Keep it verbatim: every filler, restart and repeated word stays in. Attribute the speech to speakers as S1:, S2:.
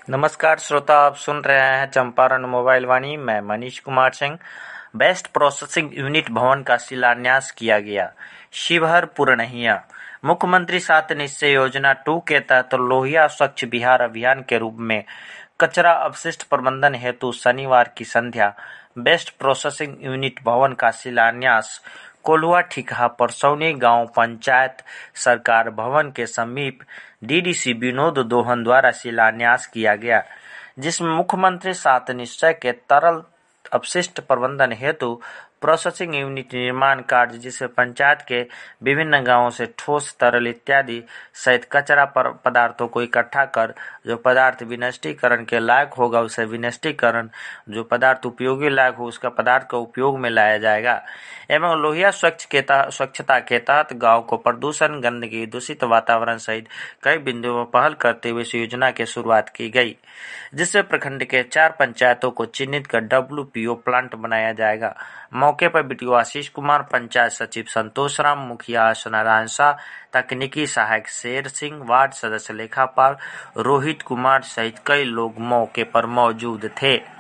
S1: नमस्कार श्रोता, आप सुन रहे हैं चंपारण मोबाइल वाणी। मैं Manish Kumar Singh. Best processing unit भवन का शिलान्यास किया गया। शिवहर पुरनहिया। मुख्यमंत्री सात निश्चय योजना टू के तहत लोहिया स्वच्छ बिहार अभियान के रूप में कचरा अपशिष्ट प्रबंधन हेतु शनिवार की संध्या बेस्ट प्रोसेसिंग यूनिट भवन का शिलान्यास कोल्हुआ ठिकहा परसौनी गांव पंचायत सरकार भवन के समीप डीडीसी विनोद दोहन द्वारा शिलान्यास किया गया, जिसमें मुख्यमंत्री सात निश्चय के तरल अपशिष्ट प्रबंधन हेतु प्रोसेसिंग यूनिट निर्माण कार्य, जिसे पंचायत के विभिन्न गांवों से ठोस तरल इत्यादि सहित कचरा पदार्थों को इकट्ठा कर जो पदार्थ विनष्टीकरण के लायक होगा उसे विनष्टीकरण, जो पदार्थ उपयोगी लायक हो उसका पदार्थ का उपयोग में लाया जाएगा एवं लोहिया स्वच्छ के स्वच्छता के तहत गांव को प्रदूषण, गंदगी, दूषित वातावरण सहित कई बिंदुओं पर पहल करते हुए इस योजना की शुरुआत की गई, जिससे प्रखंड के चार पंचायतों को चिन्हित कर डब्ल्यूपीओ प्लांट बनाया जाएगा। मौके पर बीडीओ आशीष कुमार, पंचायत सचिव संतोष राम, मुखिया नारायण शाह, तकनीकी सहायक शेर सिंह, वार्ड सदस्य लेखापाल रोहित कुमार सहित कई लोग मौके पर मौजूद थे।